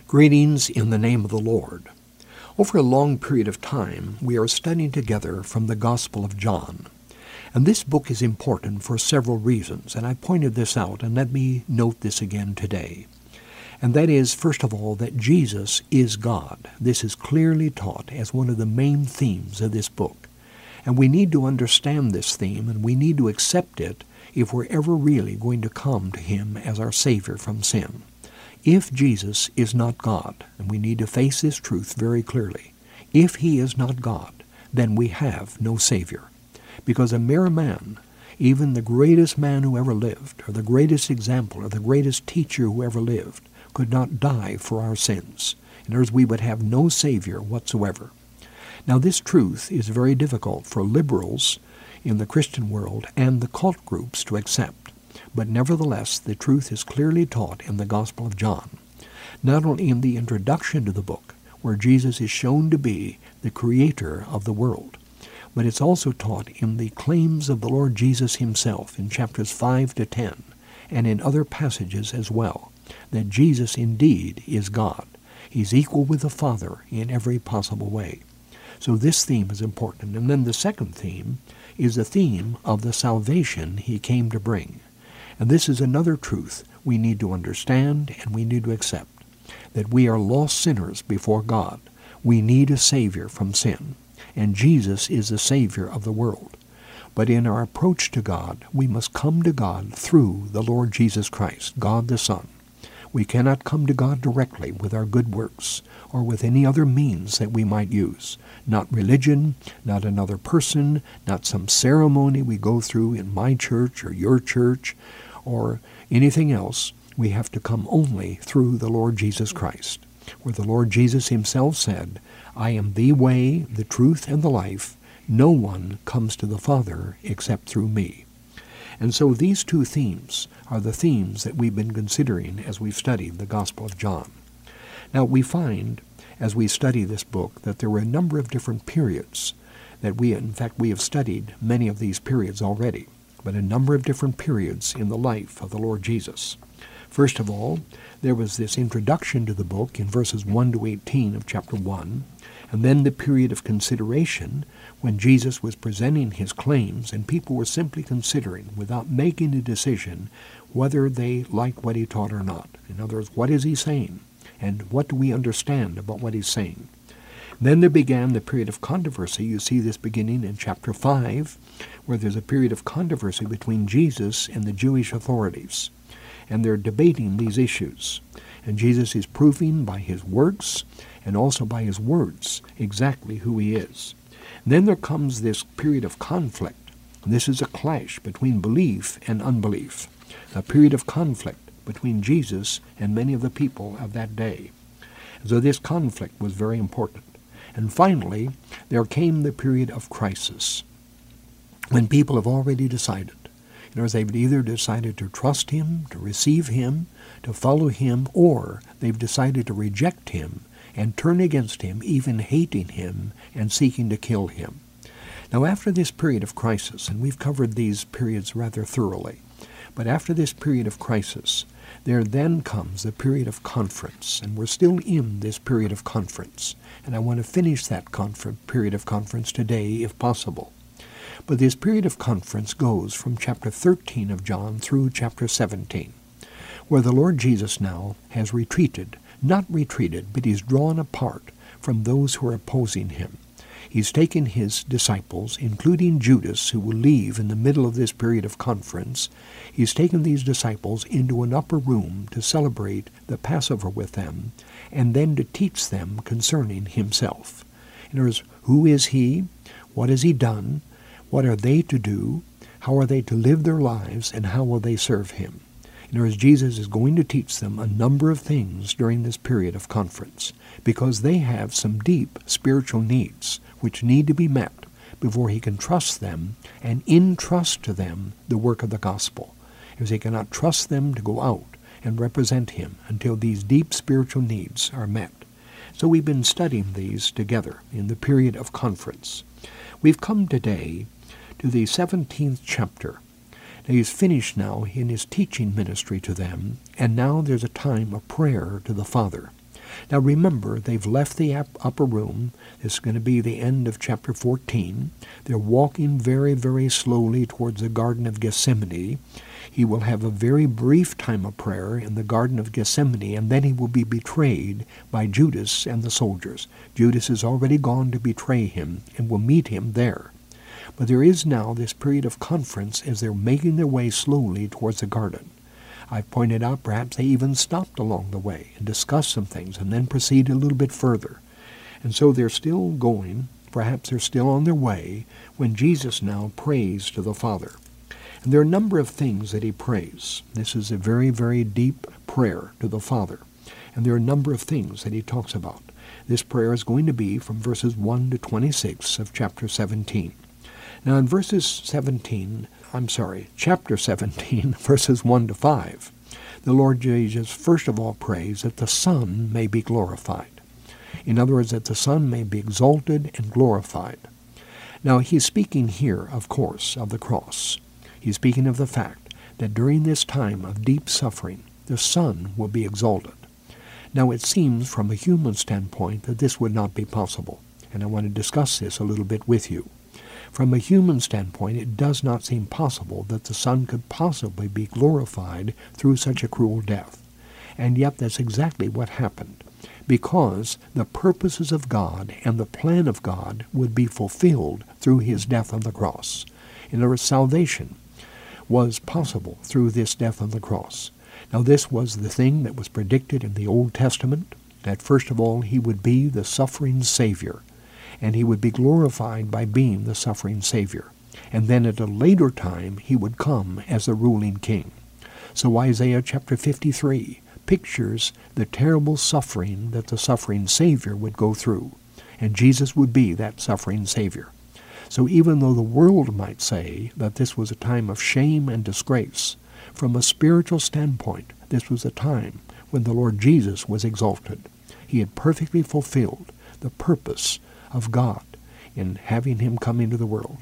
Greetings in the name of the Lord. Over a long period of time, we are studying together from the Gospel of John. And this book is important for several reasons, and I pointed this out, and let me note this again today. And that is, first of all, that Jesus is God. This is clearly taught as one of the main themes of this book. And we need to understand this theme, and we need to accept it if we're ever really going to come to Him as our Savior from sin. If Jesus is not God, and we need to face this truth very clearly, if He is not God, then we have no Savior. Because a mere man, even the greatest man who ever lived, or the greatest example, or the greatest teacher who ever lived, could not die for our sins. In other words, we would have no Savior whatsoever. Now this truth is very difficult for liberals in the Christian world and the cult groups to accept. But nevertheless, the truth is clearly taught in the Gospel of John, not only in the introduction to the book, where Jesus is shown to be the creator of the world, but it's also taught in the claims of the Lord Jesus Himself in chapters 5 to 10, and in other passages as well, that Jesus indeed is God. He's equal with the Father in every possible way. So this theme is important. And then the second theme is the theme of the salvation He came to bring. And this is another truth we need to understand and we need to accept, that we are lost sinners before God. We need a Savior from sin, and Jesus is the Savior of the world. But in our approach to God, we must come to God through the Lord Jesus Christ, God the Son. We cannot come to God directly with our good works or with any other means that we might use. Not religion, not another person, not some ceremony we go through in my church or your church, or anything else. We have to come only through the Lord Jesus Christ, where the Lord Jesus Himself said, I am the way, the truth, and the life. No one comes to the Father except through me. And so these two themes are the themes that we've been considering as we've studied the Gospel of John. Now we find, as we study this book, that there were a number of different periods that we have studied many of these periods already, but a number of different periods in the life of the Lord Jesus. First of all, there was this introduction to the book in verses 1 to 18 of chapter 1, and then the period of consideration when Jesus was presenting His claims and people were simply considering, without making a decision, whether they liked what He taught or not. In other words, what is He saying? And what do we understand about what He's saying? Then there began the period of controversy. You see this beginning in chapter 5, where there's a period of controversy between Jesus and the Jewish authorities. And they're debating these issues. And Jesus is proving by His works and also by His words exactly who He is. And then there comes this period of conflict. This is a clash between belief and unbelief. A period of conflict between Jesus and many of the people of that day. And so this conflict was very important. And finally, there came the period of crisis, when people have already decided. In other words, they've either decided to trust Him, to receive Him, to follow Him, or they've decided to reject Him and turn against Him, even hating Him and seeking to kill Him. Now after this period of crisis, and we've covered these periods rather thoroughly, but after this period of crisis, there then comes the period of conference, and we're still in this period of conference, and I want to finish that period of conference today if possible. But this period of conference goes from chapter 13 of John through chapter 17, where the Lord Jesus now has retreated, not retreated, but He's drawn apart from those who are opposing Him. He's taken His disciples, including Judas, who will leave in the middle of this period of conference. He's taken these disciples into an upper room to celebrate the Passover with them, and then to teach them concerning Himself. In other words, who is He? What has He done? What are they to do? How are they to live their lives? And how will they serve Him? In other words, Jesus is going to teach them a number of things during this period of conference, because they have some deep spiritual needs which need to be met before He can trust them and entrust to them the work of the gospel. Because He cannot trust them to go out and represent Him until these deep spiritual needs are met. So we've been studying these together in the period of conference. We've come today to the 17th chapter. Now He's finished now in His teaching ministry to them, and now there's a time of prayer to the Father. Now remember, they've left the upper room. This is going to be the end of chapter 14. They're walking very, very slowly towards the Garden of Gethsemane. He will have a very brief time of prayer in the Garden of Gethsemane, and then he will be betrayed by Judas and the soldiers. Judas is already gone to betray him and will meet him there. But there is now this period of conference as they're making their way slowly towards the garden. I've pointed out perhaps they even stopped along the way and discussed some things and then proceed a little bit further. And so they're still going, perhaps they're still on their way, when Jesus now prays to the Father. And there are a number of things that he prays. This is a very, very deep prayer to the Father. And there are a number of things that he talks about. This prayer is going to be from verses 1 to 26 of chapter 17. Now in chapter 17, verses 1 to 5, the Lord Jesus first of all prays that the Son may be glorified. In other words, that the Son may be exalted and glorified. Now he's speaking here, of course, of the cross. He's speaking of the fact that during this time of deep suffering, the Son will be exalted. Now it seems from a human standpoint that this would not be possible, and I want to discuss this a little bit with you. From a human standpoint, it does not seem possible that the Son could possibly be glorified through such a cruel death. And yet that's exactly what happened, because the purposes of God and the plan of God would be fulfilled through his death on the cross. In other words, salvation was possible through this death on the cross. Now this was the thing that was predicted in the Old Testament, that first of all he would be the suffering Savior, and he would be glorified by being the suffering Savior. And then at a later time he would come as the ruling king. So Isaiah chapter 53 pictures the terrible suffering that the suffering Savior would go through, and Jesus would be that suffering Savior. So even though the world might say that this was a time of shame and disgrace, from a spiritual standpoint, this was a time when the Lord Jesus was exalted. He had perfectly fulfilled the purpose of God in having him come into the world.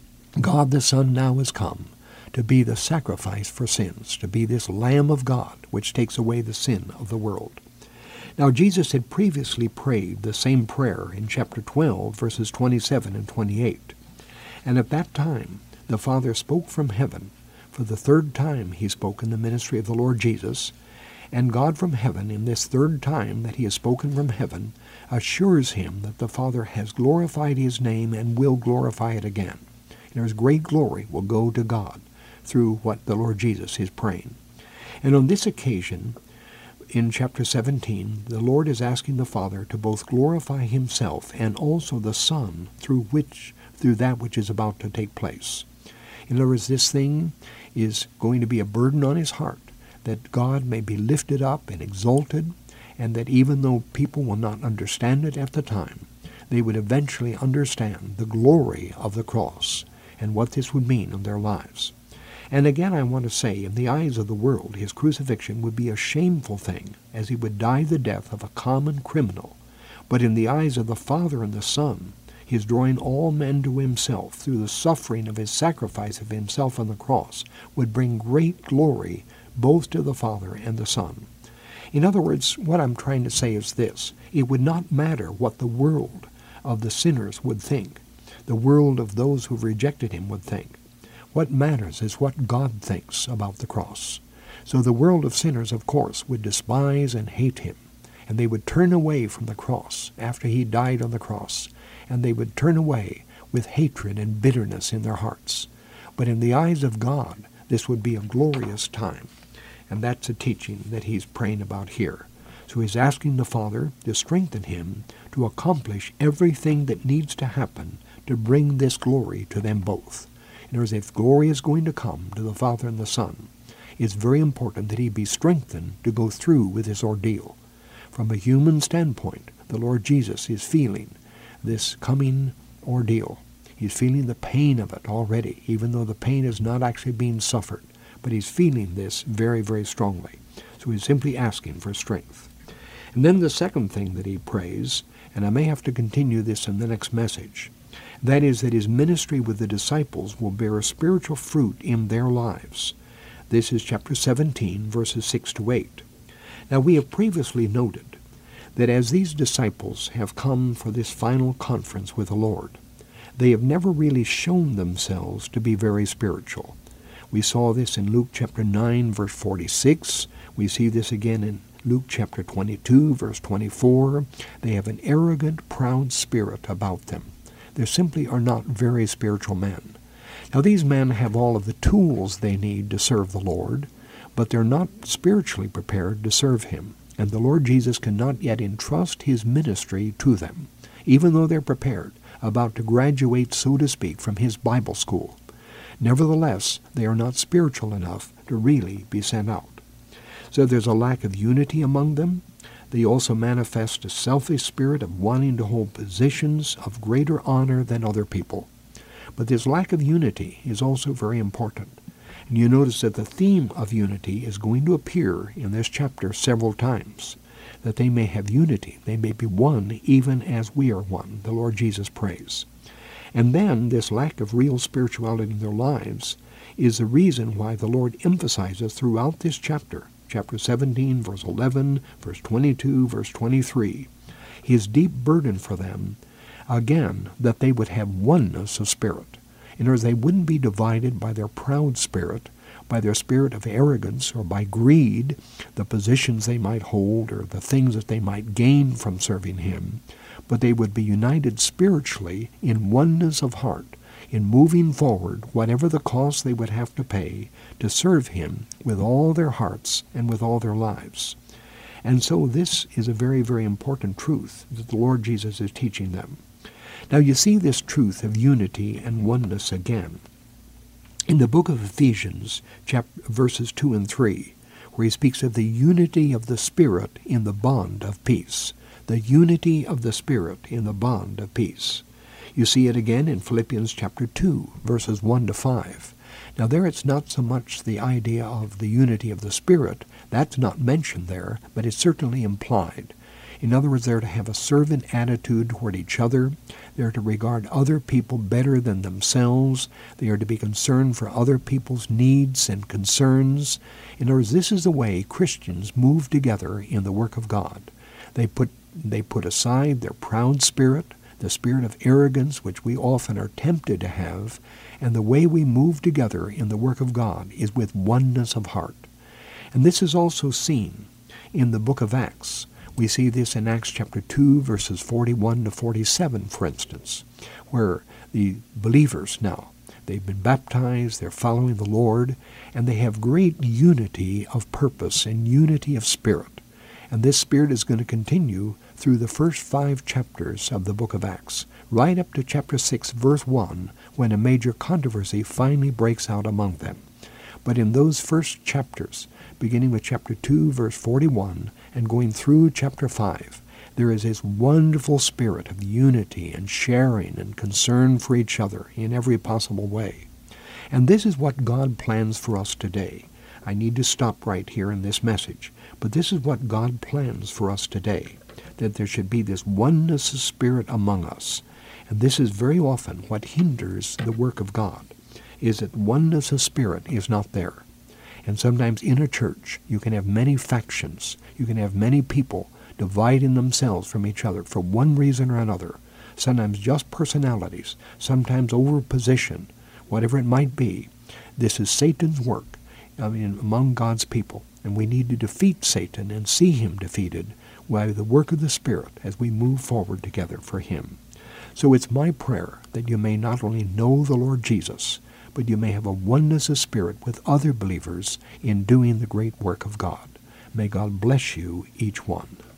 God the Son now has come to be the sacrifice for sins, to be this Lamb of God which takes away the sin of the world. Now Jesus had previously prayed the same prayer in chapter 12, verses 27 and 28. And at that time the Father spoke from heaven. For the third time he spoke in the ministry of the Lord Jesus. And God from heaven, in this third time that he has spoken from heaven, assures him that the Father has glorified his name and will glorify it again. And his great glory will go to God through what the Lord Jesus is praying. And on this occasion, in chapter 17, the Lord is asking the Father to both glorify himself and also the Son through that which is about to take place. In other words, this thing is going to be a burden on his heart, that God may be lifted up and exalted, and that even though people will not understand it at the time, they would eventually understand the glory of the cross and what this would mean in their lives. And again, I want to say, in the eyes of the world, his crucifixion would be a shameful thing, as he would die the death of a common criminal. But in the eyes of the Father and the Son, he is drawing all men to himself through the suffering of his sacrifice of himself on the cross, would bring great glory both to the Father and the Son. In other words, what I'm trying to say is this: it would not matter what the world of the sinners would think, the world of those who rejected him would think. What matters is what God thinks about the cross. So the world of sinners, of course, would despise and hate him, and they would turn away from the cross after he died on the cross, and they would turn away with hatred and bitterness in their hearts. But in the eyes of God, this would be a glorious time. And that's a teaching that he's praying about here. So he's asking the Father to strengthen him to accomplish everything that needs to happen to bring this glory to them both. In other words, if glory is going to come to the Father and the Son, it's very important that he be strengthened to go through with this ordeal. From a human standpoint, the Lord Jesus is feeling this coming ordeal. He's feeling the pain of it already, even though the pain is not actually being suffered. But he's feeling this very, very strongly. So he's simply asking for strength. And then the second thing that he prays, and I may have to continue this in the next message, that is that his ministry with the disciples will bear a spiritual fruit in their lives. This is chapter 17, verses 6 to 8. Now we have previously noted that as these disciples have come for this final conference with the Lord, they have never really shown themselves to be very spiritual. We saw this in Luke chapter 9, verse 46. We see this again in Luke chapter 22, verse 24. They have an arrogant, proud spirit about them. They simply are not very spiritual men. Now these men have all of the tools they need to serve the Lord, but they're not spiritually prepared to serve Him. And the Lord Jesus cannot yet entrust His ministry to them, even though they're prepared, about to graduate, so to speak, from His Bible school. Nevertheless, they are not spiritual enough to really be sent out. So there's a lack of unity among them. They also manifest a selfish spirit of wanting to hold positions of greater honor than other people. But this lack of unity is also very important. And you notice that the theme of unity is going to appear in this chapter several times, that they may have unity, they may be one even as we are one, the Lord Jesus prays. And then this lack of real spirituality in their lives is the reason why the Lord emphasizes throughout this chapter, chapter 17, verse 11, verse 22, verse 23, His deep burden for them, again, that they would have oneness of spirit. In other words, they wouldn't be divided by their proud spirit, by their spirit of arrogance, or by greed, the positions they might hold or the things that they might gain from serving Him, but they would be united spiritually in oneness of heart, in moving forward, whatever the cost they would have to pay, to serve Him with all their hearts and with all their lives. And so this is a very, very important truth that the Lord Jesus is teaching them. Now you see this truth of unity and oneness again in the book of Ephesians, verses 2 and 3, where he speaks of the unity of the Spirit in the bond of peace. The unity of the Spirit in the bond of peace. You see it again in Philippians chapter 2, verses 1 to 5. Now there it's not so much the idea of the unity of the Spirit. That's not mentioned there, but it's certainly implied. In other words, they're to have a servant attitude toward each other. They're to regard other people better than themselves. They are to be concerned for other people's needs and concerns. In other words, this is the way Christians move together in the work of God. They put aside their proud spirit, the spirit of arrogance, which we often are tempted to have, and the way we move together in the work of God is with oneness of heart. And this is also seen in the book of Acts. We see this in Acts chapter 2, verses 41 to 47, for instance, where the believers now, they've been baptized, they're following the Lord, and they have great unity of purpose and unity of spirit. And this spirit is going to continue through the first 5 chapters of the book of Acts, right up to chapter 6, verse 1, when a major controversy finally breaks out among them. But in those first chapters, beginning with chapter 2, verse 41, and going through chapter 5, there is this wonderful spirit of unity and sharing and concern for each other in every possible way. And this is what God plans for us today. I need to stop right here in this message, but this is what God plans for us today, that there should be this oneness of spirit among us. And this is very often what hinders the work of God, is that oneness of spirit is not there. And sometimes in a church, you can have many factions. You can have many people dividing themselves from each other for one reason or another. Sometimes just personalities, sometimes over position, whatever it might be. This is Satan's work among God's people. And we need to defeat Satan and see him defeated by the work of the Spirit as we move forward together for Him. So it's my prayer that you may not only know the Lord Jesus, but you may have a oneness of spirit with other believers in doing the great work of God. May God bless you, each one.